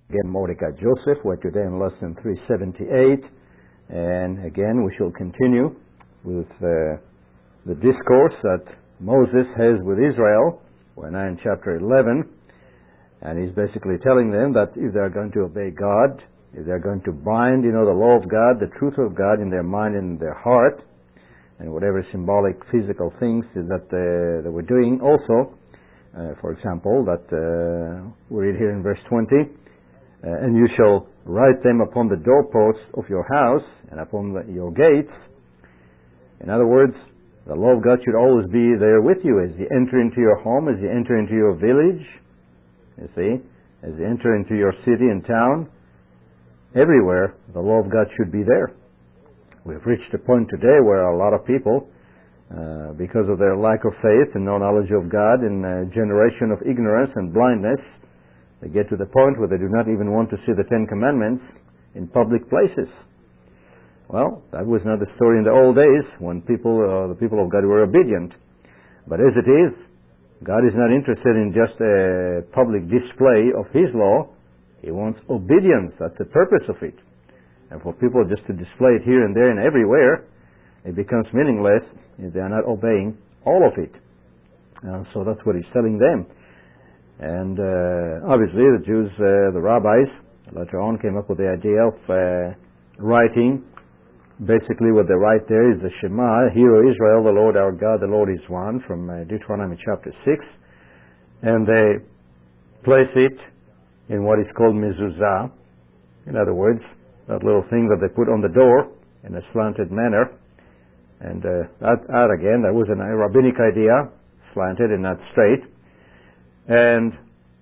Again, Mordecai Joseph. We're today in lesson 378, and again we shall continue with the discourse that Moses has with Israel. We're now in chapter 11, and he's basically telling them that if they're going to obey God, if they're going to bind, the law of God, the truth of God in their mind and in their heart, and whatever symbolic physical things that we're doing also, for example, that we read here in verse 20, and you shall write them upon the doorposts of your house and upon your gates. In other words, the law of God should always be there with you as you enter into your home, as you enter into your village, you see, as you enter into your city and town. Everywhere, the law of God should be there. We've reached a point today where a lot of people, because of their lack of faith and no knowledge of God and a generation of ignorance and blindness, they get to the point where they do not even want to see the Ten Commandments in public places. Well, that was not the story in the old days when the people of God were obedient. But as it is, God is not interested in just a public display of His law. He wants obedience. That's the purpose of it. And for people just to display it here and there and everywhere, it becomes meaningless if they are not obeying all of it. So that's what He's telling them. And obviously the Jews, the rabbis, later on came up with the idea of writing. Basically what they write there is the Shema, Hear, O Israel, the Lord our God, the Lord is one, from Deuteronomy chapter 6. And they place it in what is called mezuzah. In other words, that little thing that they put on the door in a slanted manner. And that again, that was a rabbinic idea, slanted and not straight. And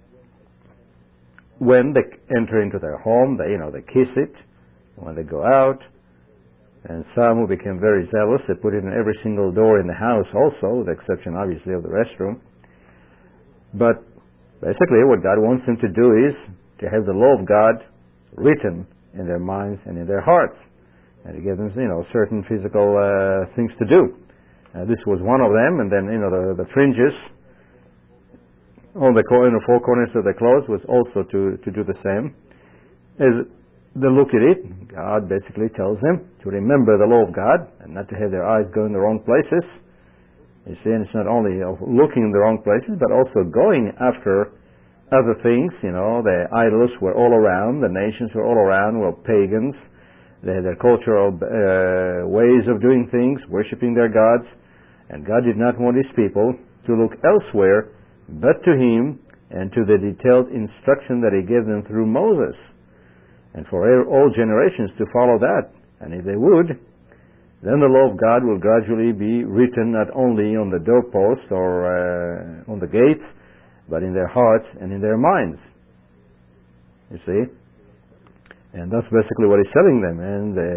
when they enter into their home, they kiss it. When they go out, and some who became very zealous, they put it in every single door in the house also, with the exception obviously of the restroom. But basically what God wants them to do is to have the law of God written in their minds and in their hearts. And to give them, certain physical things to do. This was one of them, and then, the fringes on the four corners of the clothes was also to do the same. As they look at it, God basically tells them to remember the law of God and not to have their eyes go in the wrong places. You see, and it's not only looking in the wrong places, but also going after other things. The idols were all around, the nations were all around, were pagans. They had their cultural ways of doing things, worshipping their gods, and God did not want His people to look elsewhere but to Him and to the detailed instruction that He gave them through Moses, and for all generations to follow that. And if they would, then the law of God will gradually be written not only on the doorposts or on the gates, but in their hearts and in their minds. You see? And that's basically what He's telling them. And the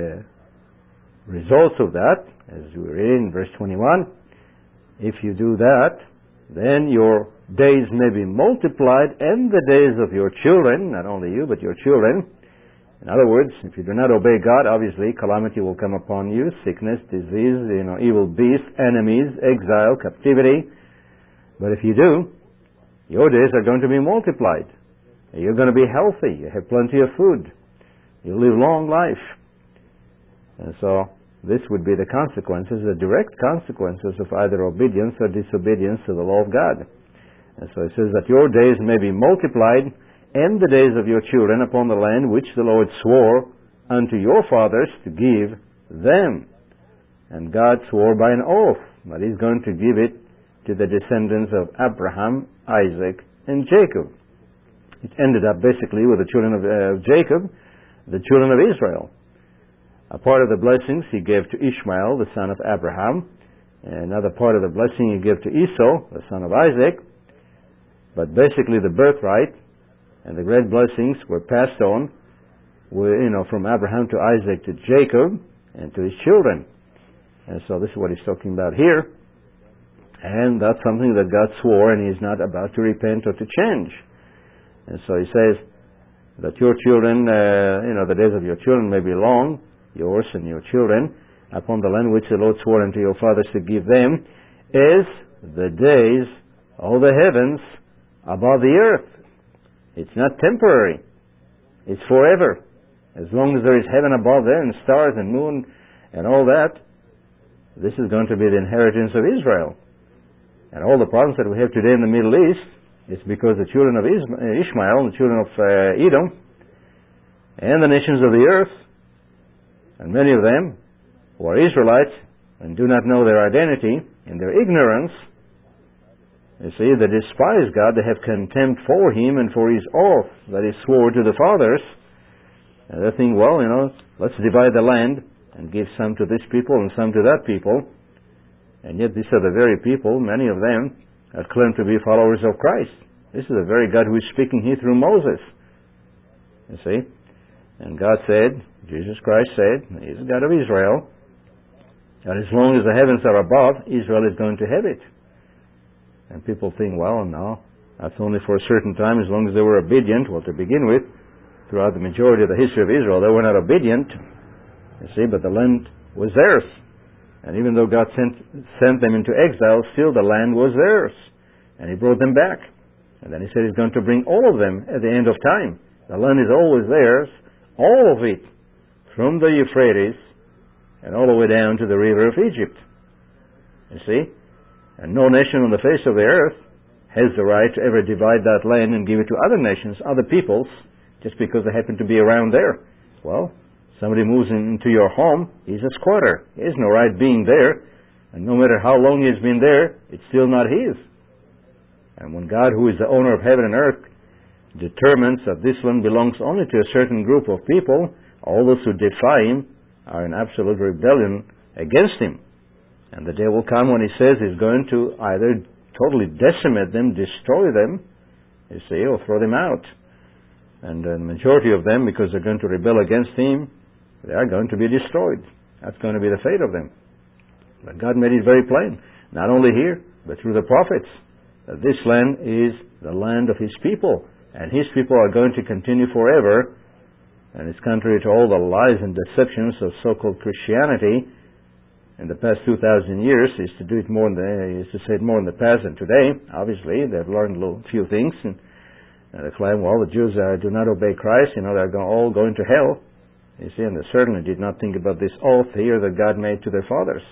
results of that, as we read in verse 21, if you do that, then your days may be multiplied, and the days of your children, not only you, but your children. In other words, if you do not obey God, obviously calamity will come upon you, sickness, disease, evil beasts, enemies, exile, captivity. But if you do, your days are going to be multiplied. You're going to be healthy. You have plenty of food. You live long life. And so this would be the consequences, the direct consequences of either obedience or disobedience to the law of God. And so it says that your days may be multiplied, and the days of your children upon the land which the Lord swore unto your fathers to give them. And God swore by an oath that He's going to give it to the descendants of Abraham, Isaac, and Jacob. It ended up basically with the children of Jacob, the children of Israel. A part of the blessings He gave to Ishmael, the son of Abraham. And another part of the blessing He gave to Esau, the son of Isaac. But basically the birthright and the great blessings were passed on, from Abraham to Isaac to Jacob and to his children. And so this is what He's talking about here. And that's something that God swore, and He's not about to repent or to change. And so He says that your children, the days of your children may be long, yours and your children, upon the land which the Lord swore unto your fathers to give them, is the days of the heavens above the earth. It's not temporary. It's forever. As long as there is heaven above there and stars and moon and all that, this is going to be the inheritance of Israel. And all the problems that we have today in the Middle East is because the children of Ishmael, the children of Edom, and the nations of the earth, and many of them who are Israelites and do not know their identity, in their ignorance, you see, they despise God, they have contempt for Him and for His oath that He swore to the fathers. And they think, well, let's divide the land and give some to this people and some to that people. And yet these are the very people, many of them, that claim to be followers of Christ. This is the very God who is speaking here through Moses. You see? And God said, Jesus Christ said, He is the God of Israel, that as long as the heavens are above, Israel is going to have it. And people think, well, no, that's only for a certain time, as long as they were obedient. Well, to begin with, throughout the majority of the history of Israel, they were not obedient, you see, but the land was theirs. And even though God sent them into exile, still the land was theirs. And He brought them back. And then He said He's going to bring all of them at the end of time. The land is always theirs, all of it, from the Euphrates and all the way down to the river of Egypt. You see? And no nation on the face of the earth has the right to ever divide that land and give it to other nations, other peoples, just because they happen to be around there. Well, somebody moves into your home, he's a squatter. He has no right being there, and no matter how long he's been there, it's still not his. And when God, who is the owner of heaven and earth, determines that this land belongs only to a certain group of people, all those who defy Him are in absolute rebellion against Him. And the day will come when He says He's going to either totally decimate them, destroy them, you see, or throw them out. And the majority of them, because they're going to rebel against Him, they are going to be destroyed. That's going to be the fate of them. But God made it very plain, not only here, but through the prophets, that this land is the land of His people, and His people are going to continue forever. And it's contrary to all the lies and deceptions of so-called Christianity in the past 2,000 years. Is to do it more is to say it more in the past than today. Obviously, they've learned a few things, and they claim, well, the Jews do not obey Christ. They're all going to hell. You see, and they certainly did not think about this oath here that God made to their fathers.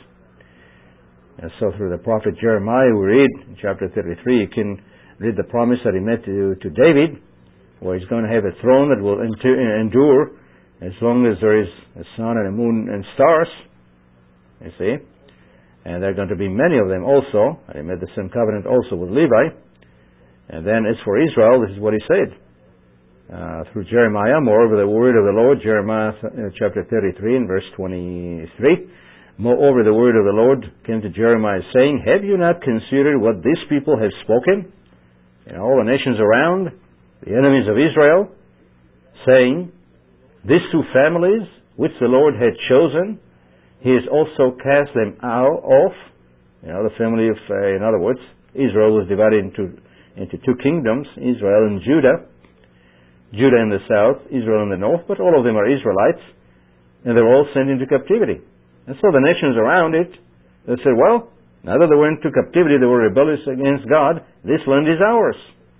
And so, through the prophet Jeremiah, we read in chapter 33. You can read the promise that He made to David, where He's going to have a throne that will endure as long as there is a sun and a moon and stars. You see? And there are going to be many of them also. And He made the same covenant also with Levi. And then as for Israel, this is what He said. Through Jeremiah, moreover the word of the Lord, Jeremiah chapter 33 and verse 23. Moreover the word of the Lord came to Jeremiah saying, have you not considered what these people have spoken? All the nations around, the enemies of Israel, saying, these two families which the Lord had chosen, He has also cast them out off. The family of, in other words, Israel was divided into two kingdoms, Israel and Judah. Judah in the south, Israel in the north, but all of them are Israelites, and they were all sent into captivity. And so the nations around it, they said, well, now that they went into captivity, they were rebellious against God, this land is ours.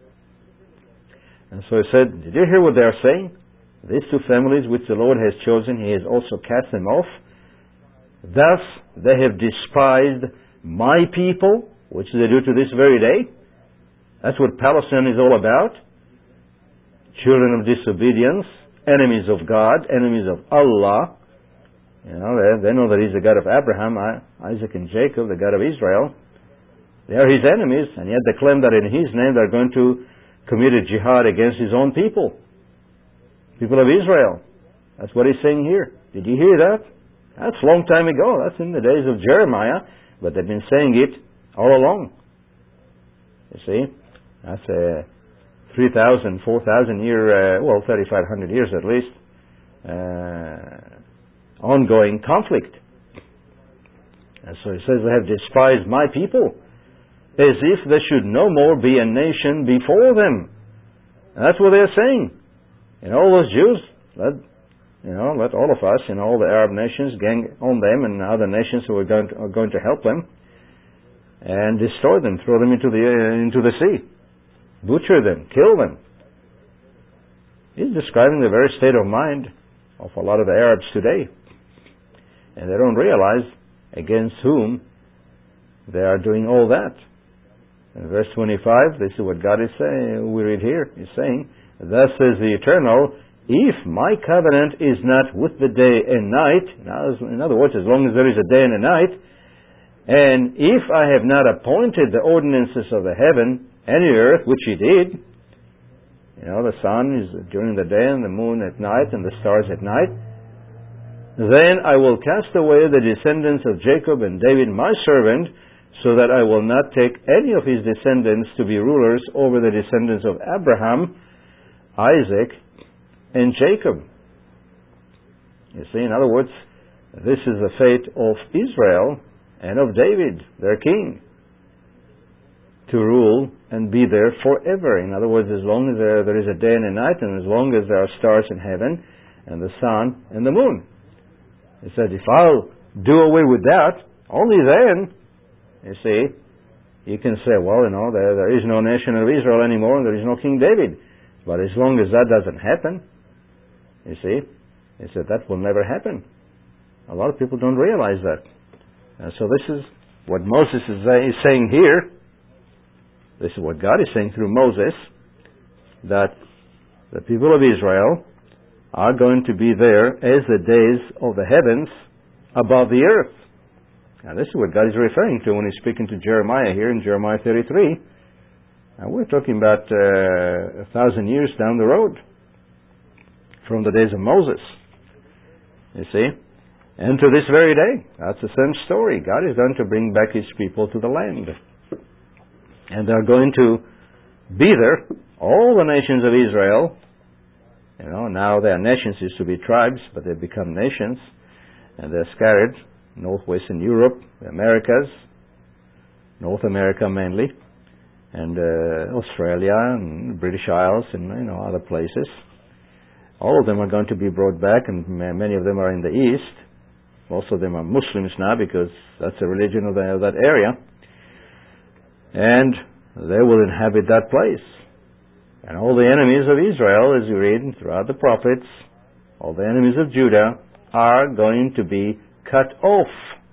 And so He said, did you hear what they are saying? These two families which the Lord has chosen, He has also cast them off. Thus they have despised my people, which they do to this very day. That's what Palestine is all about. Children of disobedience, enemies of God, enemies of Allah. They know that He's the God of Abraham, Isaac, and Jacob, the God of Israel. They are His enemies, and yet they claim that in His name they're going to commit a jihad against His own people. People of Israel. That's what He's saying here. Did you hear that? That's a long time ago. That's in the days of Jeremiah, but they've been saying it all along. You see? That's a 3,000, 4,000 year, 3,500 years at least, ongoing conflict. And so He says, they have despised my people, as if there should no more be a nation before them. And that's what they're saying. All those Jews, let all of us, all the Arab nations gang on them and other nations who are going to help them and destroy them, throw them into the sea, butcher them, kill them. He's describing the very state of mind of a lot of the Arabs today. And they don't realize against whom they are doing all that. In verse 25, this is what God is saying. We read here, He's saying, "Thus says the Eternal, if my covenant is not with the day and night," now, in other words, as long as there is a day and a night, "and if I have not appointed the ordinances of the heaven and the earth," which He did, the sun is during the day and the moon at night and the stars at night, "then I will cast away the descendants of Jacob and David my servant, so that I will not take any of his descendants to be rulers over the descendants of Abraham, Isaac, and Jacob." You see, in other words, this is the fate of Israel and of David, their king, to rule and be there forever. In other words, as long as there is a day and a night, and as long as there are stars in heaven, and the sun and the moon. He said, if I'll do away with that, only then, you see, you can say, well, there is no nation of Israel anymore, and there is no King David. But as long as that doesn't happen, you see, he said that will never happen. A lot of people don't realize that. And so this is what Moses is saying here. This is what God is saying through Moses, that the people of Israel are going to be there as the days of the heavens above the earth. Now this is what God is referring to when He's speaking to Jeremiah here in Jeremiah 33. And we're talking about 1,000 years down the road from the days of Moses. You see? And to this very day, that's the same story. God is going to bring back His people to the land. And they're going to be there, all the nations of Israel. Now their nations used to be tribes, but they've become nations. And they're scattered northwestern Europe, the Americas, North America mainly, and Australia and British Isles and other places. All of them are going to be brought back, and many of them are in the east. Most of them are Muslims now, because that's the religion of that area. And they will inhabit that place. And all the enemies of Israel, as you read throughout the prophets, all the enemies of Judah are going to be cut off.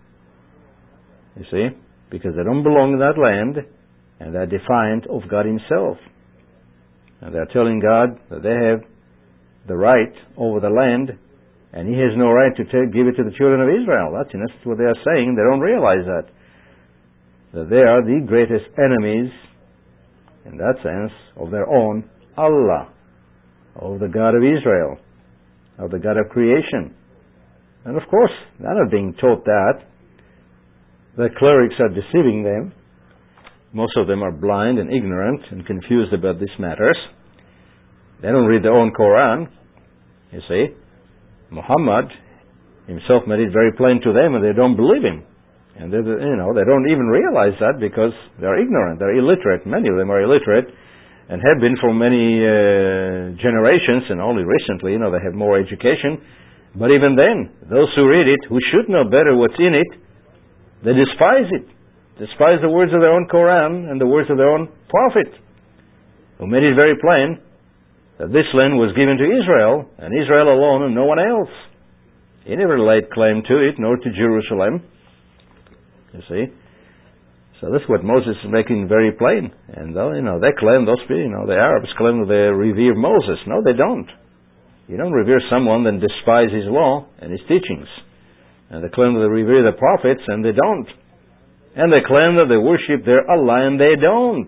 You see? Because they don't belong in that land, and they're defiant of God Himself. And they're telling God that they have the right over the land, and He has no right to give it to the children of Israel. That's in essence what they are saying. They don't realize that they are the greatest enemies, in that sense, of their own Allah, of the God of Israel, of the God of creation. And of course, they're not being taught that. The clerics are deceiving them. Most of them are blind and ignorant and confused about these matters. They don't read their own Quran, you see. Muhammad himself made it very plain to them, and they don't believe him. And they don't even realize that, because they're ignorant, they're illiterate. Many of them are illiterate and have been for many generations, and only recently, they have more education. But even then, those who read it, who should know better what's in it, they despise it. Despise the words of their own Quran and the words of their own prophet, who made it very plain that this land was given to Israel, and Israel alone and no one else. He never laid claim to it, nor to Jerusalem. You see? So that's what Moses is making very plain. And they claim, the Arabs claim that they revere Moses. No, they don't. You don't revere someone then despise his law and his teachings. And they claim that they revere the prophets, and they don't. And they claim that they worship their Allah, and they don't.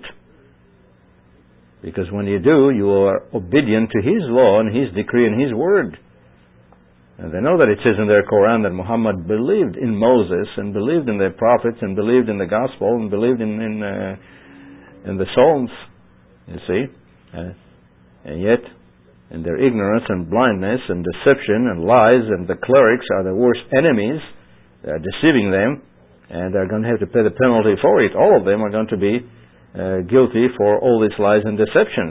Because when you do, you are obedient to His law and His decree and His word. And they know that it says in their Quran that Muhammad believed in Moses, and believed in the prophets, and believed in the gospel, and believed in the Psalms. You see? And yet, in their ignorance and blindness and deception and lies, and the clerics are the worst enemies. They are deceiving them, and they're going to have to pay the penalty for it. All of them are going to be guilty for all these lies and deceptions.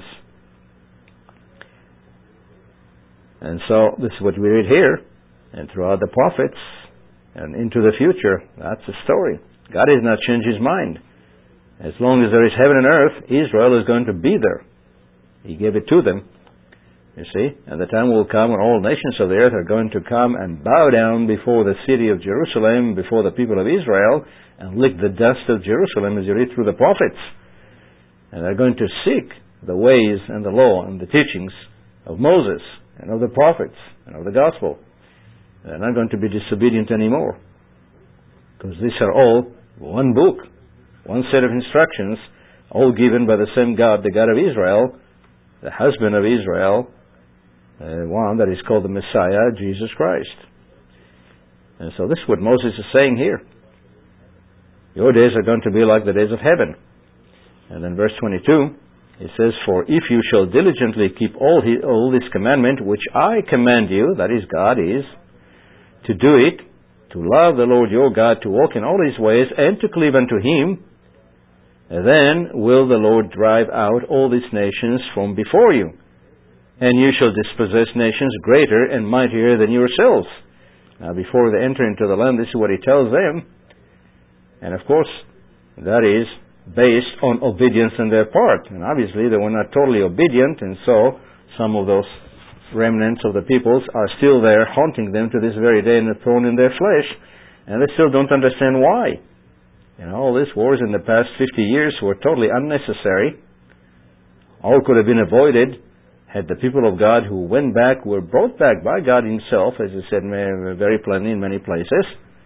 And so this is what we read here, and throughout the prophets, and into the future. That's the story. God has not changed His mind. As long as there is heaven and earth, Israel is going to be there. He gave it to them. You see? And the time will come when all nations of the earth are going to come and bow down before the city of Jerusalem, before the people of Israel, and lick the dust of Jerusalem, as you read through the prophets. And they're going to seek the ways and the law and the teachings of Moses and of the prophets and of the gospel. They're not going to be disobedient anymore, because these are all one book, one set of instructions, all given by the same God, the God of Israel, the husband of Israel, one that is called the Messiah, Jesus Christ. And so this is what Moses is saying here. Your days are going to be like the days of heaven. And then verse 22, it says, For if you shall diligently keep all this commandment, which I command you, that is, God is, to do it, to love the Lord your God, to walk in all His ways, and to cleave unto Him, then will the Lord drive out all these nations from before you, and you shall dispossess nations greater and mightier than yourselves. Now, before they enter into the land, this is what He tells them. And of course, that is based on obedience on their part. And obviously, they were not totally obedient, and so some of those remnants of the peoples are still there, haunting them to this very day, and thorn in their flesh, and they still don't understand why. You know, all these wars in the past 50 years were totally unnecessary. All could have been avoided had the people of God who went back were brought back by God Himself, as He said very plainly in many places.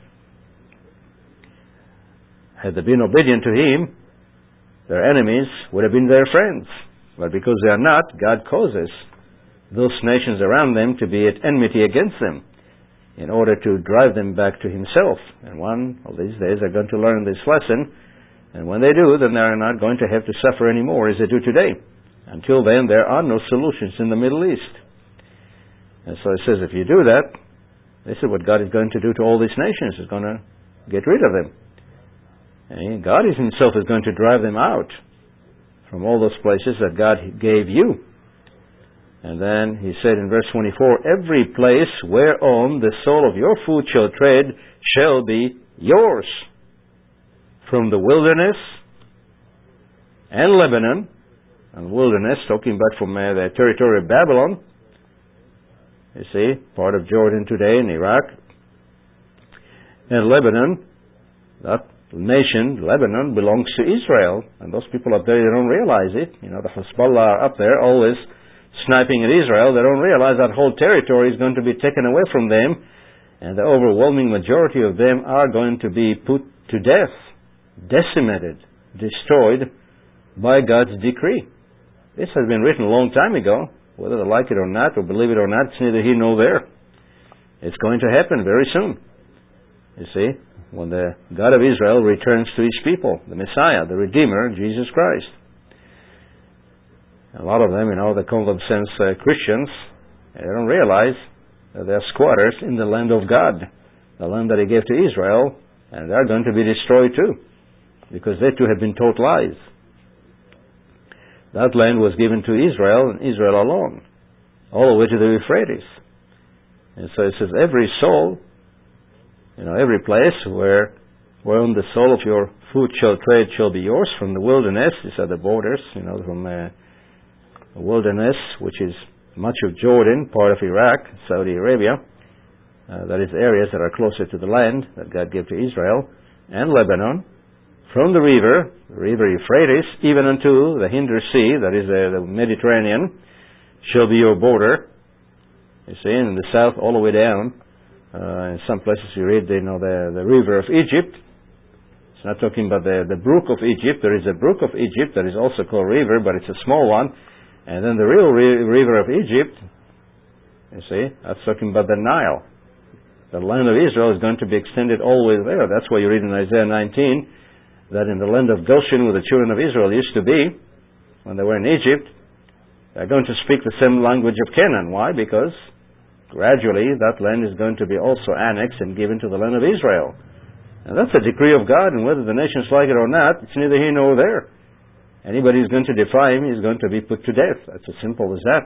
Had they been obedient to Him, their enemies would have been their friends. But because they are not, God causes those nations around them to be at enmity against them, in order to drive them back to Himself. And one of these days they're going to learn this lesson, and when they do, then they're not going to have to suffer anymore as they do today. Until then, there are no solutions in the Middle East. And so it says, if you do that, this is what God is going to do to all these nations. He's going to get rid of them. And God Himself is going to drive them out from all those places that God gave you. And then He said in verse 24, Every place whereon the sole of your foot shall tread shall be yours. From the wilderness and Lebanon, and wilderness, talking about from the territory of Babylon, you see, part of Jordan today in Iraq, and Lebanon, that nation, Lebanon, belongs to Israel, and those people up there, they don't realize it. You know, the Hezbollah are up there always sniping at Israel. They don't realize that whole territory is going to be taken away from them, and the overwhelming majority of them are going to be put to death, decimated, destroyed by God's decree. This has been written a long time ago. Whether they like it or not, or believe it or not, it's neither here nor there. It's going to happen very soon. You see, when the God of Israel returns to His people, the Messiah, the Redeemer, Jesus Christ. A lot of them, you know, they call themselves Christians, and they don't realize that they're squatters in the land of God, the land that He gave to Israel, and they're going to be destroyed too, because they too have been taught lies. That land was given to Israel, and Israel alone, all the way to the Euphrates. And so it says, every soul, you know, every place whereon the sole of your foot shall tread shall be yours. From the wilderness, these are the borders, you know, from the wilderness, which is much of Jordan, part of Iraq, Saudi Arabia, that is areas that are closer to the land that God gave to Israel, and Lebanon. From the river Euphrates, even unto the Hinder Sea, that is the Mediterranean, shall be your border. You see, in the south all the way down. In some places you read, you know, the river of Egypt. It's not talking about the brook of Egypt. There is a brook of Egypt that is also called river, but it's a small one. And then the real river of Egypt, you see, that's talking about the Nile. The land of Israel is going to be extended all the way there. That's why you read in Isaiah 19, that in the land of Goshen, where the children of Israel used to be, when they were in Egypt, they're going to speak the same language of Canaan. Why? Because gradually that land is going to be also annexed and given to the land of Israel. And that's a decree of God, and whether the nations like it or not, it's neither here nor there. Anybody who's going to defy Him is going to be put to death. That's as simple as that.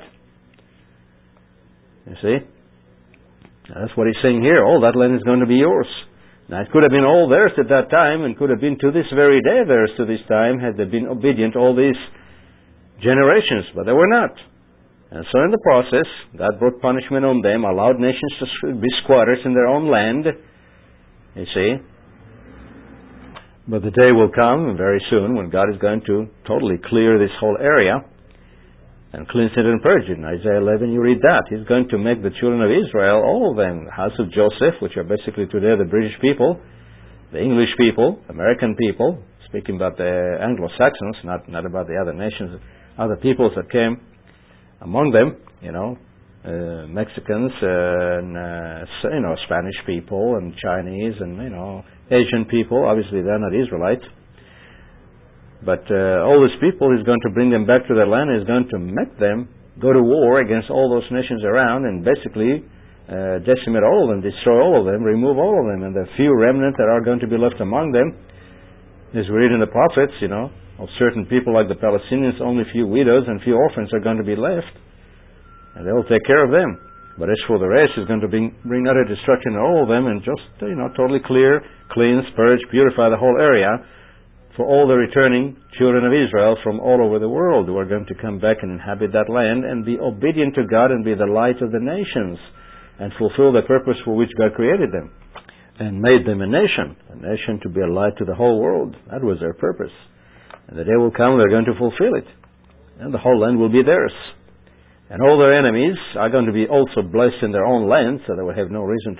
You see? That's what He's saying here. All that land is going to be yours. Now, it could have been all theirs at that time, and could have been to this very day theirs to this time, had they been obedient all these generations, but they were not. And so in the process, God brought punishment on them, allowed nations to be squatters in their own land, you see. But the day will come very soon when God is going to totally clear this whole area and cleanse it and purge it. In Isaiah 11 you read that. He's going to make the children of Israel, all of them, the house of Joseph, which are basically today the British people, the English people, American people, speaking about the Anglo-Saxons, not about the other nations, other peoples that came among them, Mexicans and Spanish people and Chinese and Asian people. Obviously they're not Israelites, but all these people, He's going to bring them back to their land. He's going to make them go to war against all those nations around and basically decimate all of them, destroy all of them, remove all of them, and the few remnant that are going to be left among them, as we read in the prophets, of certain people like the Palestinians, only few widows and few orphans are going to be left, and they'll take care of them. But as for the rest, He's going to bring utter destruction on all of them and just totally clear, cleanse, purge, purify the whole area for all the returning children of Israel from all over the world who are going to come back and inhabit that land and be obedient to God and be the light of the nations and fulfill the purpose for which God created them and made them a nation to be a light to the whole world. That was their purpose. And the day will come, they're going to fulfill it. And the whole land will be theirs. And all their enemies are going to be also blessed in their own land, so they will have no reason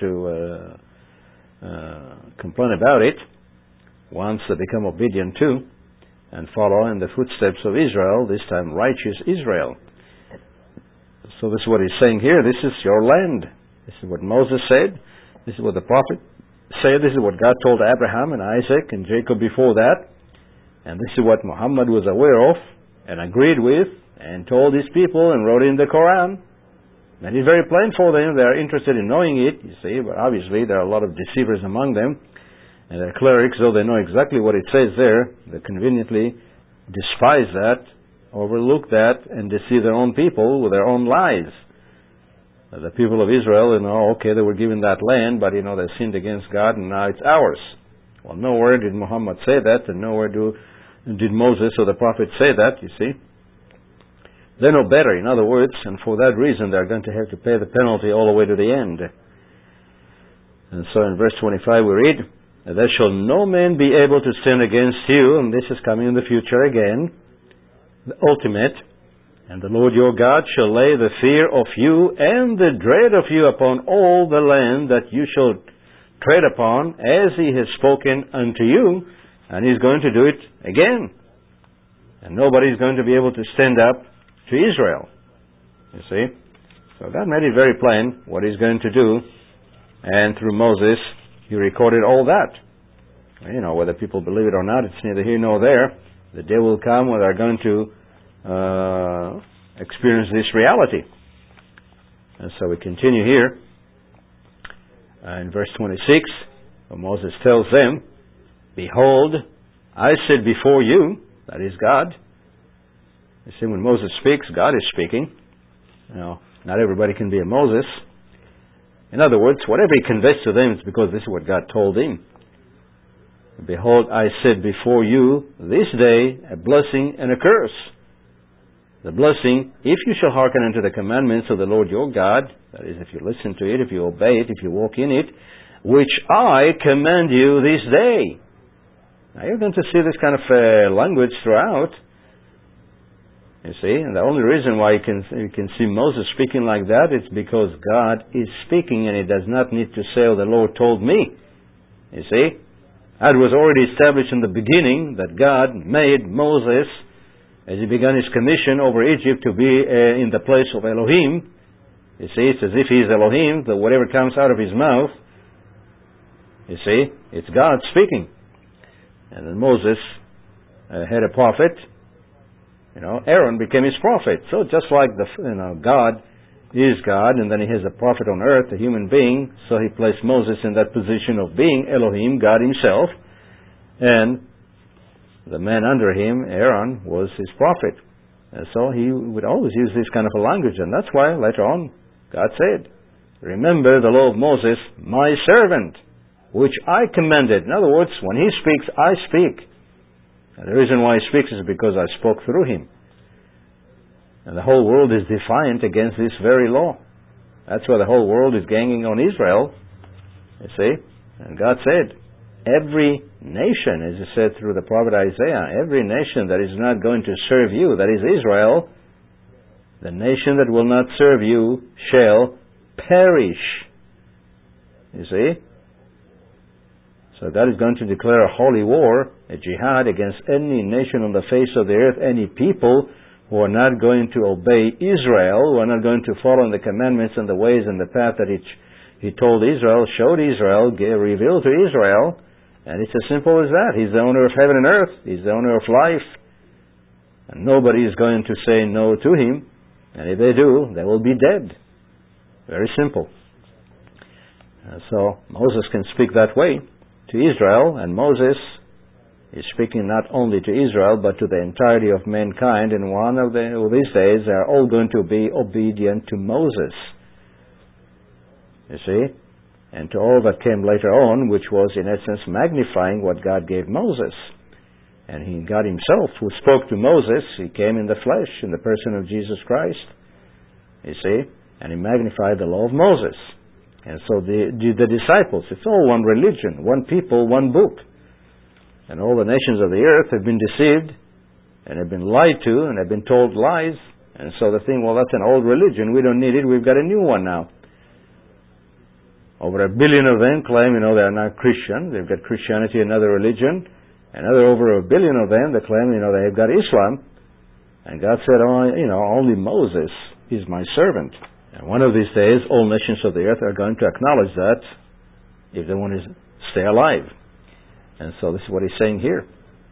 to complain about it once they become obedient to and follow in the footsteps of Israel, this time righteous Israel. So this is what He's saying here. This is your land. This is what Moses said. This is what the prophet said. This is what God told Abraham and Isaac and Jacob before that. And this is what Muhammad was aware of and agreed with and told his people and wrote in the Quran. And it's very plain for them. They are interested in knowing it, you see, but obviously there are a lot of deceivers among them. And they're clerics, though they know exactly what it says there, they conveniently despise that, overlook that, and deceive their own people with their own lies. The people of Israel, they were given that land, but they sinned against God and now it's ours. Well, nowhere did Muhammad say that, and nowhere did Moses or the prophet say that, you see. They know better, in other words, and for that reason they're going to have to pay the penalty all the way to the end. And so in verse 25 we read, "There shall no man be able to sin against you," and this is coming in the future again, the ultimate, "and the Lord your God shall lay the fear of you and the dread of you upon all the land that you shall tread upon, as He has spoken unto you," and He's going to do it again. And nobody's going to be able to stand up to Israel. You see? So God made it very plain what He's going to do, and through Moses He recorded all that. Whether people believe it or not, it's neither here nor there. The day will come when they're going to experience this reality. And so we continue here in verse 26, where Moses tells them, "Behold, I said before you," that is God. You see, when Moses speaks, God is speaking. Not everybody can be a Moses. In other words, whatever He conveys to them, it's because this is what God told him. "Behold, I said before you this day a blessing and a curse. The blessing, if you shall hearken unto the commandments of the Lord your God," that is, if you listen to it, if you obey it, if you walk in it, "which I command you this day." Now you're going to see this kind of language throughout. You see, and the only reason why you can see Moses speaking like that is because God is speaking, and He does not need to say, "Oh, the Lord told me." You see, that was already established in the beginning, that God made Moses, as he began his commission over Egypt, to be in the place of Elohim. You see, it's as if he is Elohim, that whatever comes out of his mouth, you see, it's God speaking. And then Moses had a prophet. Aaron became his prophet. So just like God is God, and then He has a prophet on earth, a human being, so He placed Moses in that position of being Elohim, God Himself, and the man under him, Aaron, was his prophet. And so he would always use this kind of a language, and that's why later on God said, "Remember the law of Moses, my servant, which I commanded." In other words, when He speaks, I speak. And the reason why He speaks is because I spoke through Him. And the whole world is defiant against this very law. That's why the whole world is ganging on Israel. You see? And God said, every nation, as He said through the prophet Isaiah, every nation that is not going to serve you, that is Israel, the nation that will not serve you shall perish. You see? So God is going to declare a holy war, a jihad against any nation on the face of the earth, any people who are not going to obey Israel, who are not going to follow in the commandments and the ways and the path that He told Israel, showed Israel, revealed to Israel. And it's as simple as that. He's the owner of heaven and earth. He's the owner of life. And nobody is going to say no to Him. And if they do, they will be dead. Very simple. So Moses can speak that way to Israel, and Moses is speaking not only to Israel, but to the entirety of mankind. And one of these days, they are all going to be obedient to Moses. You see? And to all that came later on, which was in essence magnifying what God gave Moses. And God Himself, who spoke to Moses, He came in the flesh, in the person of Jesus Christ. You see? And He magnified the law of Moses. And so the disciples, it's all one religion, one people, one book. And all the nations of the earth have been deceived, and have been lied to, and have been told lies. And so they think, well, that's an old religion, we don't need it, we've got a new one now. Over 1 billion of them claim, they are not Christian. They've got Christianity, another religion. Over 1 billion of them, they claim, they've got Islam. And God said, only Moses is my servant. And one of these days, all nations of the earth are going to acknowledge that if they want to stay alive. And so this is what He's saying here.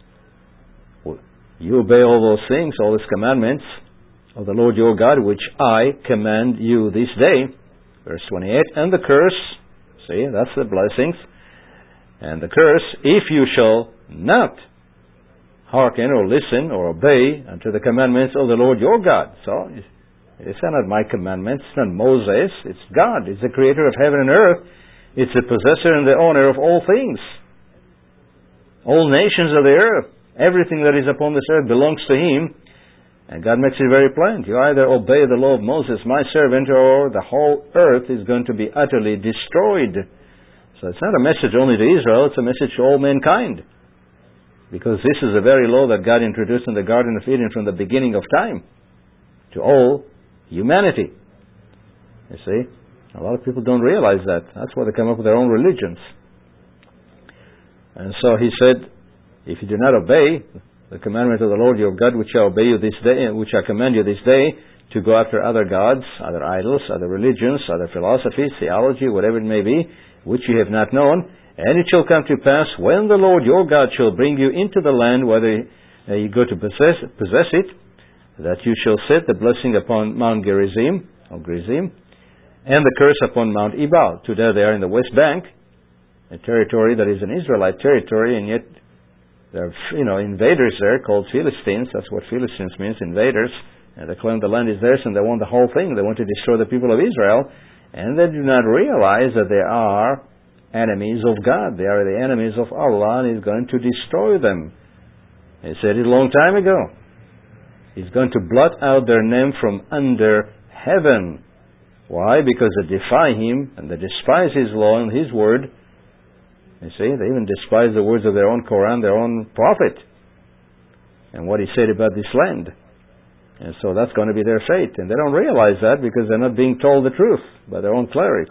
You obey all those things, all His commandments of the Lord your God, which I command you this day. Verse 28, and the curse, see, that's the blessings, and the curse, if you shall not hearken or listen or obey unto the commandments of the Lord your God. So, it's not my commandments, it's not Moses, it's God. It's the creator of heaven and earth. It's the possessor and the owner of all things. All nations of the earth, everything that is upon this earth belongs to Him. And God makes it very plain. You either obey the law of Moses, my servant, or the whole earth is going to be utterly destroyed. So it's not a message only to Israel, it's a message to all mankind. Because this is the very law that God introduced in the Garden of Eden from the beginning of time. To all humanity. You see? A lot of people don't realize that. That's why they come up with their own religions. And so He said, if you do not obey the commandment of the Lord your God, which I obey you this day, which I command you this day, to go after other gods, other idols, other religions, other philosophies, theology, whatever it may be, which you have not known, and it shall come to pass, when the Lord your God shall bring you into the land, whether you go to possess it, that you shall set the blessing upon Mount Gerizim, and the curse upon Mount Ebal. Today they are in the West Bank, a territory that is an Israelite territory, and yet there are, invaders there called Philistines. That's what Philistines means, invaders. And they claim the land is theirs and they want the whole thing. They want to destroy the people of Israel. And they do not realize that they are enemies of God. They are the enemies of Allah, and He's going to destroy them. He said it a long time ago. He's going to blot out their name from under heaven. Why? Because they defy Him and they despise His law and His word. You see, they even despise the words of their own Quran, their own prophet, and what he said about this land. And so that's going to be their fate. And they don't realize that because they're not being told the truth by their own clerics.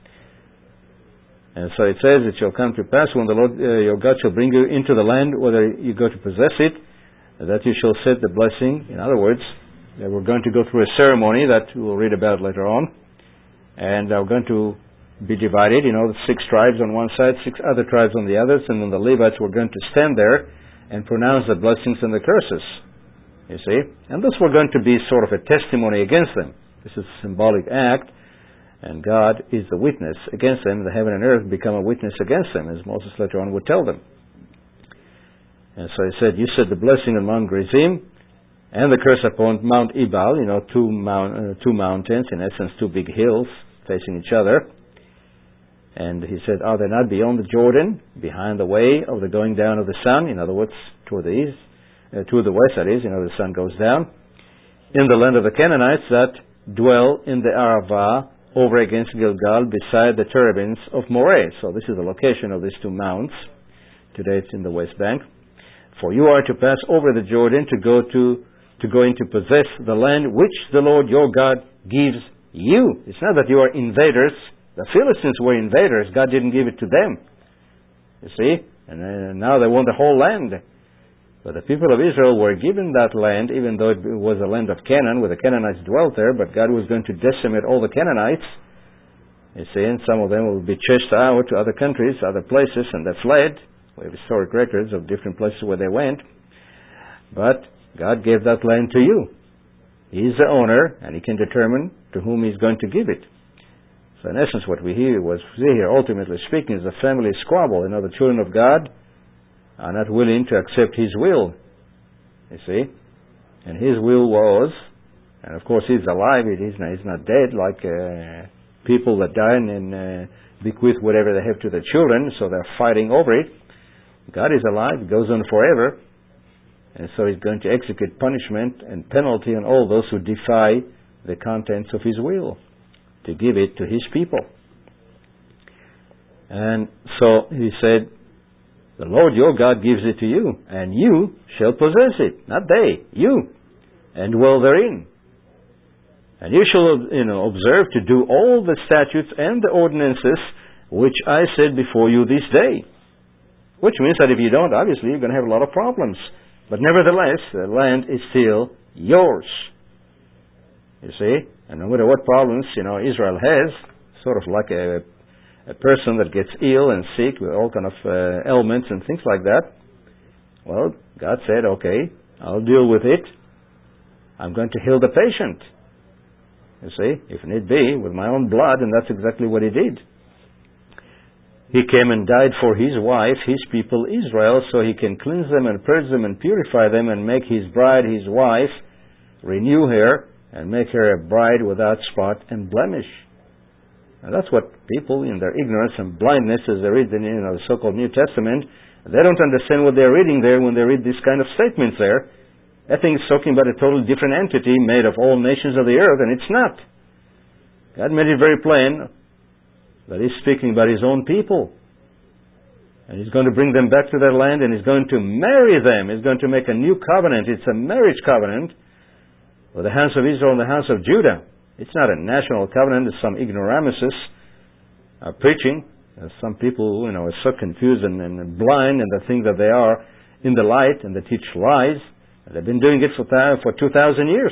And so it says, it shall come to pass when the Lord your God shall bring you into the land, whether you go to possess it, that you shall set the blessing. In other words, we're going to go through a ceremony that we'll read about later on. And we're going to be divided, 6 tribes on one side, 6 other tribes on the others, and then the Levites were going to stand there and pronounce the blessings and the curses. You see? And this was going to be sort of a testimony against them. This is a symbolic act, and God is the witness against them. The heaven and earth become a witness against them, as Moses later on would tell them. And so He said, you said the blessing on Mount Gerizim, and the curse upon Mount Ebal, two mountains, in essence 2 big hills facing each other. And He said, are they not beyond the Jordan, behind the way of the going down of the sun? In other words, toward the east, toward the west, that is, the sun goes down. in the land of the Canaanites that dwell in the Arava over against Gilgal beside the terebinths of Moreh. So this is the location of these two mounts. Today it's in the West Bank. For you are to pass over the Jordan to go in to possess the land which the Lord your God gives you. It's not that you are invaders. The Philistines were invaders. God didn't give it to them. You see? And now they want the whole land. But the people of Israel were given that land, even though it was a land of Canaan, where the Canaanites dwelt there, but God was going to decimate all the Canaanites. You see, and some of them will be chased out to other countries, other places, and they fled. We have historic records of different places where they went. But God gave that land to you. He is the owner, and He can determine to whom He's going to give it. So in essence, what we see here, ultimately speaking, is a family squabble. You know, the children of God are not willing to accept His will. You see? And His will was, and of course He's alive, He's not dead, like people that die and bequeath whatever they have to their children, so they're fighting over it. God is alive, it goes on forever, and so He's going to execute punishment and penalty on all those who defy the contents of His will, to give it to His people. And so He said, the Lord your God gives it to you, and you shall possess it. Not they, you, and dwell therein. And you shall, observe to do all the statutes and the ordinances which I said before you this day. Which means that if you don't, obviously you're going to have a lot of problems. But nevertheless, the land is still yours. You see? And no matter what problems, Israel has, sort of like a person that gets ill and sick with all kind of ailments and things like that. Well, God said, okay, I'll deal with it. I'm going to heal the patient. You see, if need be, with my own blood, and that's exactly what He did. He came and died for His wife, His people Israel, so He can cleanse them and purge them and purify them and make His bride His wife, renew her, and make her a bride without spot and blemish. And that's what people, in their ignorance and blindness, as they read the so-called New Testament, they don't understand what they're reading there when they read these kind of statements there. They think it's talking about a totally different entity made of all nations of the earth, and it's not. God made it very plain that He's speaking about His own people. And He's going to bring them back to their land, and He's going to marry them. He's going to make a new covenant. It's a marriage covenant with the house of Israel and the house of Judah. It's not a national covenant, as some ignoramuses are preaching. Some people, are so confused and blind, and they think that they are in the light, and they teach lies. And they've been doing it for 2,000 years.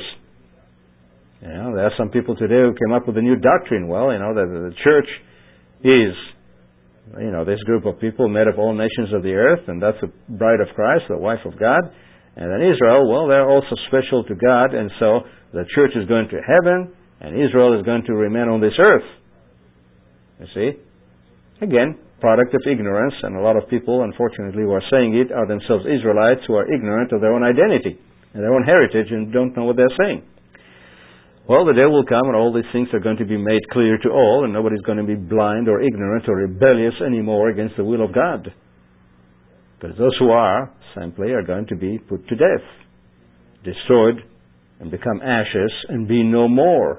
There are some people today who came up with a new doctrine. Well, the church is, this group of people made of all nations of the earth, and that's the bride of Christ, the wife of God. And then Israel, well, they're also special to God, and so the church is going to heaven, and Israel is going to remain on this earth. You see? Again, product of ignorance, and a lot of people, unfortunately, who are saying it are themselves Israelites who are ignorant of their own identity and their own heritage and don't know what they're saying. Well, the day will come and all these things are going to be made clear to all, and nobody's going to be blind or ignorant or rebellious anymore against the will of God. But those who are, simply, are going to be put to death, destroyed, and become ashes and be no more.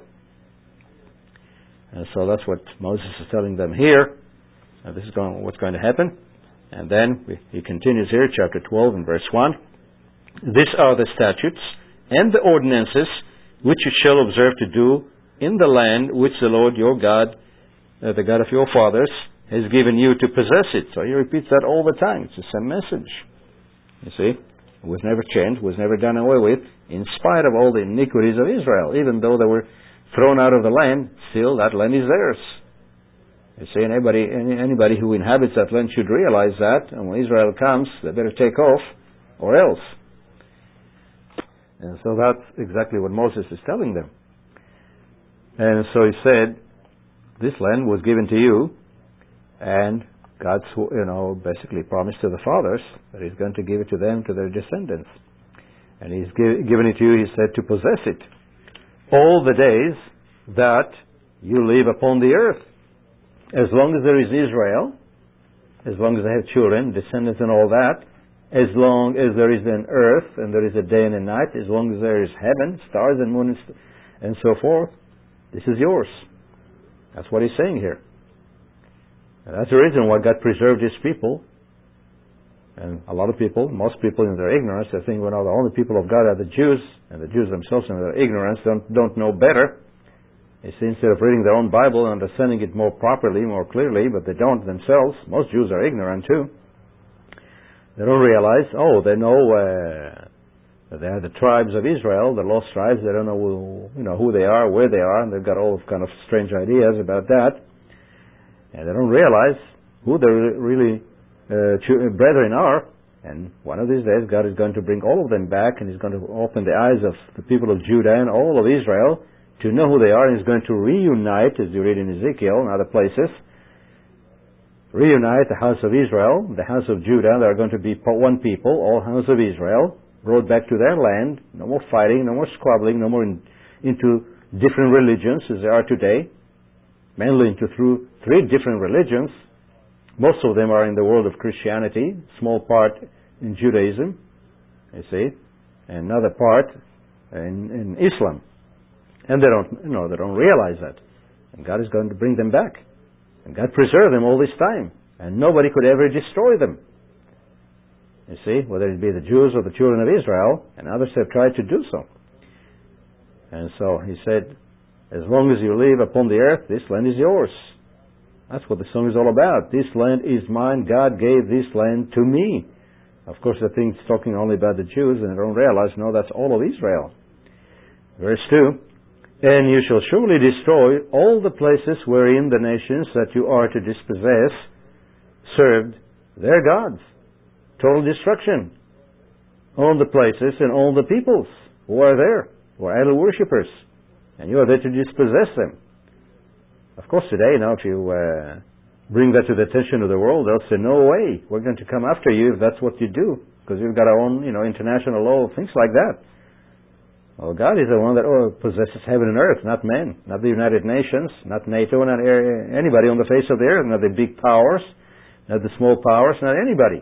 And so that's what Moses is telling them here. And this is what's going to happen. And then he continues here, chapter 12 and verse 1. These are the statutes and the ordinances which you shall observe to do in the land which the Lord your God, the God of your fathers, has given you to possess it. So he repeats that all the time. It's the same message. You see? It was never changed, was never done away with, in spite of all the iniquities of Israel. Even though they were thrown out of the land, still that land is theirs. You see, anybody who inhabits that land should realize that, and when Israel comes, they better take off, or else. And so that's exactly what Moses is telling them. And so he said, this land was given to you, and God, basically promised to the fathers that He's going to give it to them, to their descendants. And He's given it to you, He said, to possess it all the days that you live upon the earth. As long as there is Israel, as long as they have children, descendants and all that, as long as there is an earth and there is a day and a night, as long as there is heaven, stars and moon and so forth, this is yours. That's what he's saying here. And that's the reason why God preserved his people. And a lot of people, most people in their ignorance, they think, well, no, the only people of God are the Jews, and the Jews themselves in their ignorance don't know better. You see, instead of reading their own Bible and understanding it more properly, more clearly, but they don't themselves. Most Jews are ignorant too. They don't realize, they know that they are the tribes of Israel, the lost tribes. They don't know who they are, where they are, and they've got all kind of strange ideas about that. And they don't realize who their really brethren are. And one of these days, God is going to bring all of them back, and he's going to open the eyes of the people of Judah and all of Israel to know who they are, and he's going to reunite, as you read in Ezekiel and other places, reunite the house of Israel, the house of Judah. They are going to be one people, all house of Israel, brought back to their land. No more fighting, no more squabbling, no more into different religions as they are today, mainly into through 3 different religions. Most of them are in the world of Christianity, small part in Judaism, you see, and another part in Islam. And they don't realize that. And God is going to bring them back. And God preserved them all this time. And nobody could ever destroy them. You see, whether it be the Jews or the children of Israel, and others have tried to do so. And so he said, as long as you live upon the earth, this land is yours. That's what the song is all about. This land is mine. God gave this land to me. Of course, I think it's talking only about the Jews, and they don't realize, no, that's all of Israel. Verse 2, and you shall surely destroy all the places wherein the nations that you are to dispossess served their gods. Total destruction. All the places and all the peoples who are there, who are idol worshippers. And you are there to dispossess them. Of course, today, if you bring that to the attention of the world, they'll say, no way, we're going to come after you if that's what you do, because you've got our own, international law, things like that. Well, God is the one that possesses heaven and earth, not men, not the United Nations, not NATO, not anybody on the face of the earth, not the big powers, not the small powers, not anybody.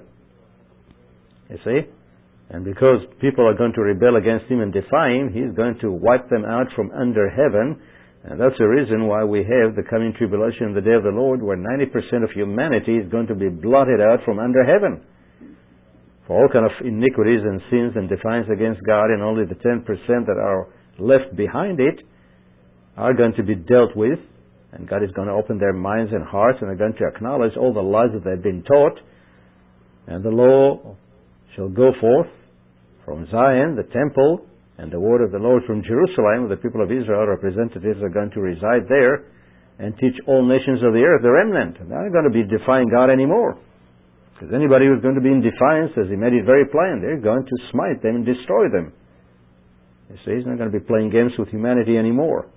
You see? And because people are going to rebel against him and defy him, he's going to wipe them out from under heaven. And that's the reason why we have the coming tribulation, the day of the Lord, where 90% of humanity is going to be blotted out from under heaven for all kind of iniquities and sins and defiance against God, and only the 10% that are left behind it are going to be dealt with, and God is going to open their minds and hearts, and they're going to acknowledge all the lies that they've been taught, and the law shall go forth from Zion, the temple, and the word of the Lord from Jerusalem. The people of Israel, representatives, are going to reside there and teach all nations of the earth, the remnant. They're not going to be defying God anymore. Because anybody who's going to be in defiance, as he made it very plain, they're going to smite them and destroy them. You see, he's not going to be playing games with humanity anymore.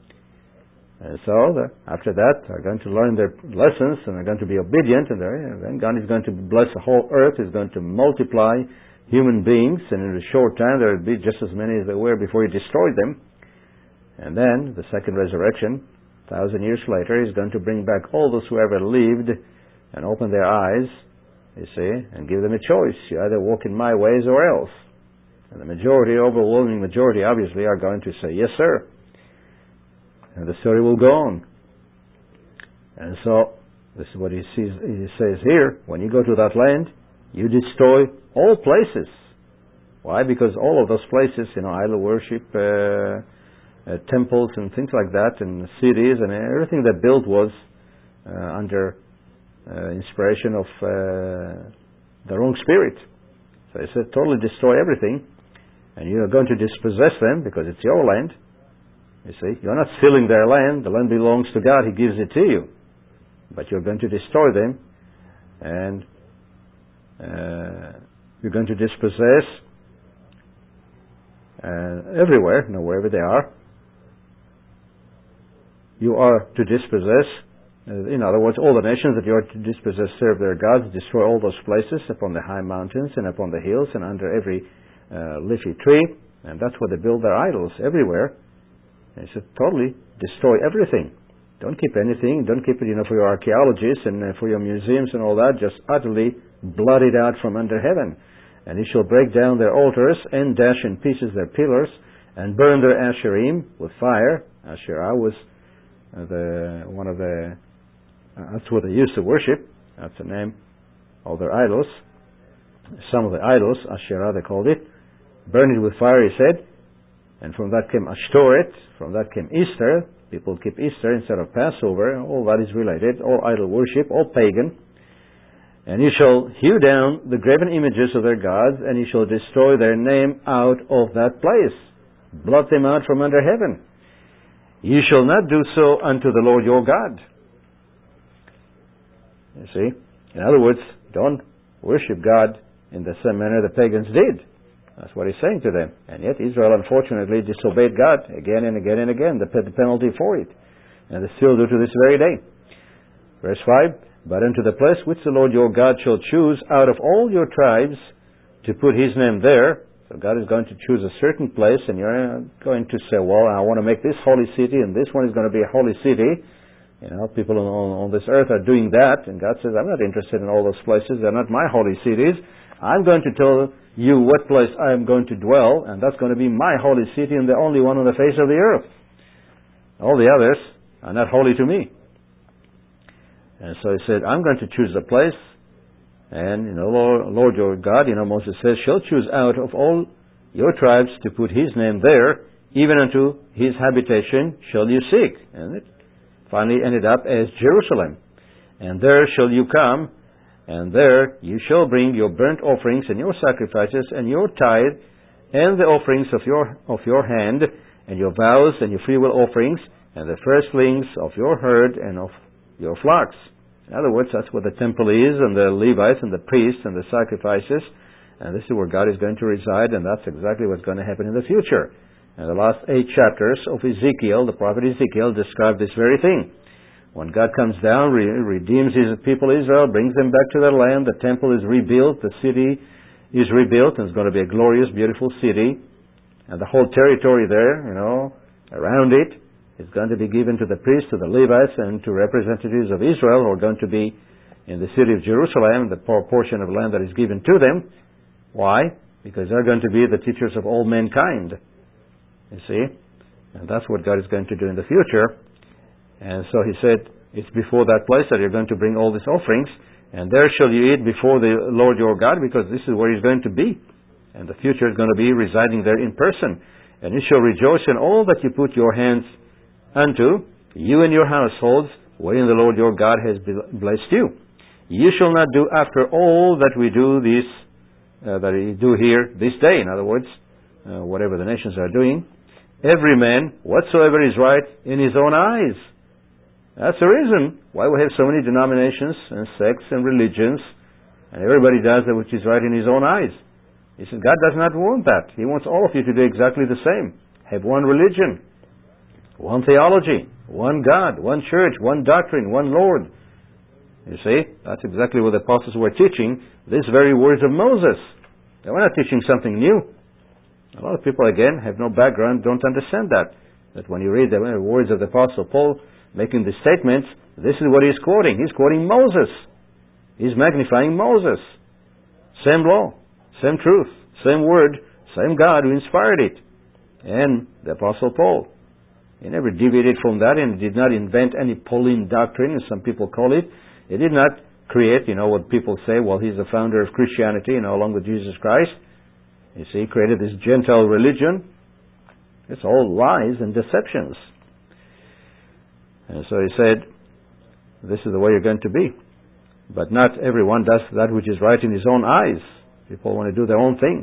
And so, after that, they're going to learn their lessons, and they're going to be obedient, and then God is going to bless the whole earth, is going to multiply human beings, and in a short time there will be just as many as there were before he destroyed them. And then, the second resurrection, 1,000 years later, he's going to bring back all those who ever lived and open their eyes, you see, and give them a choice. You either walk in my ways or else. And the majority, overwhelming majority, obviously, are going to say, yes, sir. And the story will go on. And so, this is what he says here. When you go to that land, you destroy all places. Why? Because all of those places, idol worship, temples and things like that, and cities, and everything they built was under inspiration of the wrong spirit. So he said, totally destroy everything, and you are going to dispossess them because it's your land. You see, you're not stealing their land. The land belongs to God. He gives it to you. But you're going to destroy them, and you're going to dispossess everywhere, wherever they are. You are to dispossess. In other words, all the nations that you are to dispossess serve their gods, destroy all those places upon the high mountains and upon the hills and under every leafy tree. And that's where they build their idols, everywhere. And he said, totally destroy everything. Don't keep anything. Don't keep it, for your archaeologists and for your museums and all that. Just utterly blot it out from under heaven. And he shall break down their altars, and dash in pieces their pillars, and burn their Asherim with fire. Asherah was that's what they used to worship. That's the name of their idols. Some of the idols, Asherah they called it. Burn it with fire, he said. And from that came Ashtoreth. From that came Easter. People keep Easter instead of Passover. All that is related. All idol worship, all pagan. And you shall hew down the graven images of their gods, and you shall destroy their name out of that place. Blot them out from under heaven. You shall not do so unto the Lord your God. You see? In other words, don't worship God in the same manner the pagans did. That's what he's saying to them. And yet Israel unfortunately disobeyed God again and again and again. They paid the penalty for it. And they still do to this very day. Verse 5, But unto the place which the Lord your God shall choose out of all your tribes to put his name there. So God is going to choose a certain place, and you're going to say, well, I want to make this holy city, and this one is going to be a holy city. You know, people on this earth are doing that, and God says, I'm not interested in all those places. They're not my holy cities. I'm going to tell you what place I am going to dwell, and that's going to be my holy city and the only one on the face of the earth. All the others are not holy to me. And so he said, I'm going to choose a place, and, Lord your God, Moses says, shall choose out of all your tribes to put his name there, even unto his habitation shall you seek. And it finally ended up as Jerusalem. And there shall you come, and there you shall bring your burnt offerings and your sacrifices and your tithe and the offerings of your hand and your vows and your freewill offerings and the firstlings of your herd and of your flocks. In other words, that's what the temple is, and the Levites and the priests and the sacrifices. And this is where God is going to reside, and that's exactly what's going to happen in the future. And the last 8 chapters of Ezekiel, the prophet Ezekiel, describe this very thing. When God comes down, redeems his people Israel, brings them back to their land, the temple is rebuilt, the city is rebuilt, and it's going to be a glorious, beautiful city. And the whole territory there, around it, is going to be given to the priests, to the Levites, and to representatives of Israel who are going to be in the city of Jerusalem, the portion of land that is given to them. Why? Because they're going to be the teachers of all mankind. You see? And that's what God is going to do in the future. And so he said, it's before that place that you're going to bring all these offerings, and there shall you eat before the Lord your God, because this is where he's going to be. And the future is going to be residing there in person. And you shall rejoice in all that you put your hands unto, you and your households, wherein the Lord your God has blessed you. You shall not do after all that we do that we do here this day. In other words, whatever the nations are doing. Every man, whatsoever is right in his own eyes. That's the reason why we have so many denominations and sects and religions, and everybody does that which is right in his own eyes. He says God does not want that. He wants all of you to do exactly the same. Have one religion, one theology, one God, one church, one doctrine, one Lord. You see, that's exactly what the apostles were teaching, these very words of Moses. They were not teaching something new. A lot of people, again, have no background, don't understand that. That when you read the words of the Apostle Paul making the statements, this is what he's quoting. He's quoting Moses. He's magnifying Moses. Same law, same truth, same word, same God who inspired it. And the Apostle Paul. He never deviated from that, and did not invent any Pauline doctrine, as some people call it. He did not create, what people say, well, he's the founder of Christianity, along with Jesus Christ. You see, he created this Gentile religion. It's all lies and deceptions. And so he said, this is the way you're going to be. But not everyone does that which is right in his own eyes. People want to do their own thing.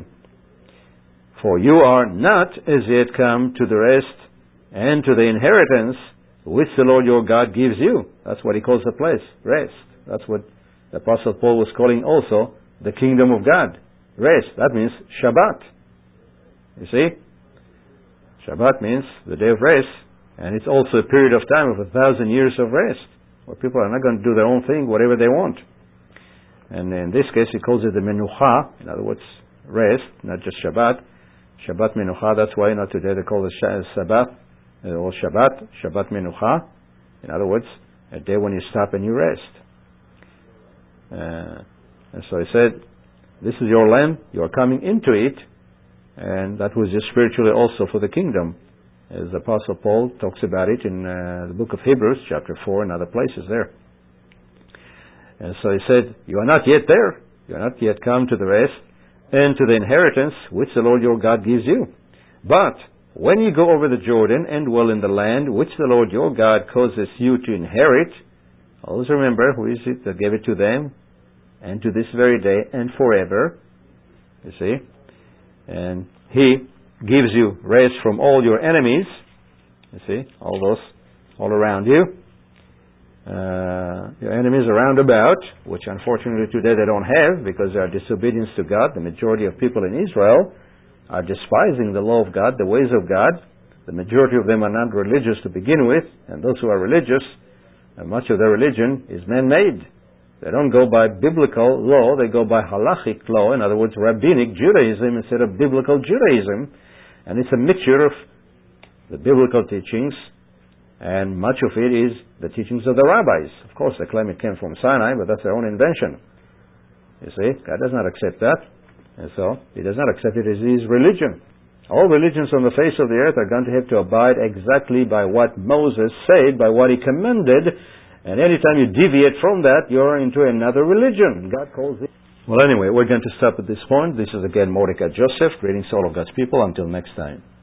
For you are not as yet come to the rest and to the inheritance which the Lord your God gives you. That's what he calls the place, rest. That's what the Apostle Paul was calling also the kingdom of God. Rest, that means Shabbat. You see? Shabbat means the day of rest, and it's also a period of time of 1,000 years of rest, where people are not going to do their own thing, whatever they want. And in this case, he calls it the Menucha, in other words, rest, not just Shabbat. Shabbat Menucha, that's why today they call it Sabbath, or Shabbat Menucha. In other words, a day when you stop and you rest. And so he said, This is your land. You are coming into it. And that was just spiritually also for the kingdom, as the Apostle Paul talks about it in the book of Hebrews, chapter 4, and other places there. And so he said, you are not yet there. You are not yet come to the rest and to the inheritance which the Lord your God gives you. But when you go over the Jordan and dwell in the land which the Lord your God causes you to inherit, always remember, who is it that gave it to them? And to this very day and forever. You see? And He gives you rest from all your enemies. You see? All those all around you. Your enemies around about, which unfortunately today they don't have because they are disobedience to God. The majority of people in Israel are despising the law of God, the ways of God. The majority of them are not religious to begin with, and those who are religious, much of their religion is man-made. They don't go by biblical law, they go by halachic law, in other words, rabbinic Judaism instead of biblical Judaism. And it's a mixture of the biblical teachings, and much of it is the teachings of the rabbis. Of course, they claim it came from Sinai, but that's their own invention. You see, God does not accept that, and so He does not accept it as His religion. All religions on the face of the earth are going to have to abide exactly by what Moses said, by what he commanded, and anytime you deviate from that, you're into another religion. God calls it. Well, anyway, we're going to stop at this point. This is again Mordecai Joseph, greetings to all of God's people. Until next time.